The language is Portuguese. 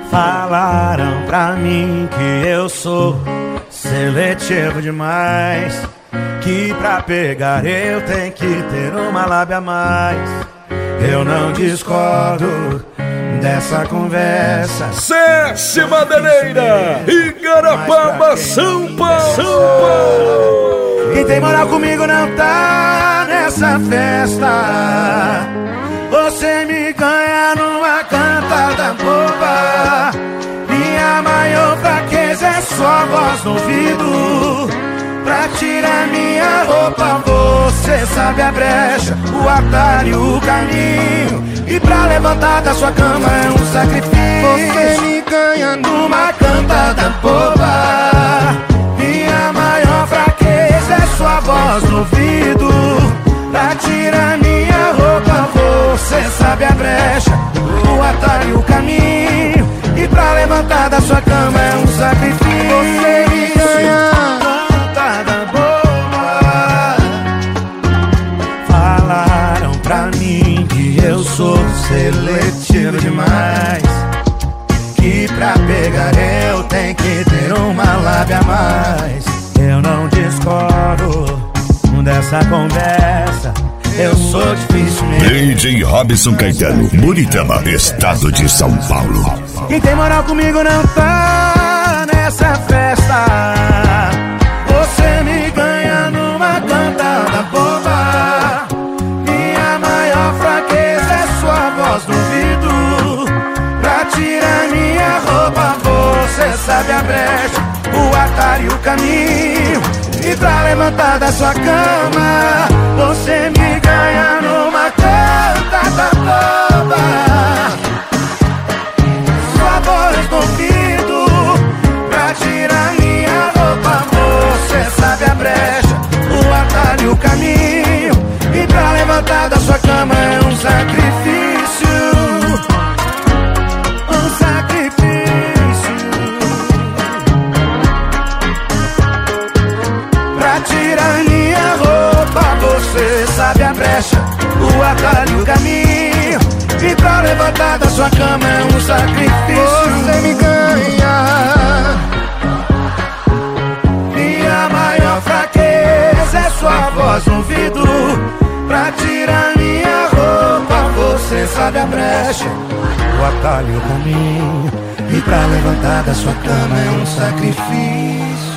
Falaram pra mim que eu sou seletivo demais, que pra pegar eu tenho que ter uma lábia a mais. Eu não discordo dessa conversa. Cesse Madeireira, Igarapava, São Paulo. Quem tem moral comigo não tá nessa festa. Você me ganha numa cantada boba. Minha maior fraqueza é sua voz no ouvido. Pra tirar minha roupa você sabe a brecha, o atalho, o caminho. E pra levantar da sua cama é um sacrifício. Você me ganha numa cantada boba. Minha maior fraqueza é sua voz no ouvido. Pra tirar minha roupa você sabe a brecha, o atalho, o caminho. E pra levantar da sua cama é um sacrifício. Você me ganha cantada boba. Falaram pra mim que eu sou seletivo demais, que pra pegar eu tenho que ter uma lábia a mais. Eu não discordo dessa conversa, eu sou difícil mesmo. DJ Robson Caetano, Buritama, estado de São Paulo. Quem tem moral comigo não tá nessa festa. Você me ganha numa cantada boba. Minha maior fraqueza é sua voz no ouvido. Pra tirar minha roupa você sabe a brecha, o atalho, o caminho. E pra levantar da sua cama você me ganha numa cantada boba. Sua voz no ouvido. Pra tirar minha roupa você sabe a brecha, o atalho, o caminho. E pra levantar da sua cama é um sacrifício. Um sacrifício. Pra tirar minha roupa você sabe a brecha, o atalho, o caminho. E pra levantar da sua cama é um sacrifício. Você me ganha. Minha maior fraqueza é sua voz no ouvido. Pra tirar minha roupa você sabe a brecha, o atalho, o caminho. E pra levantar da sua cama é um sacrifício.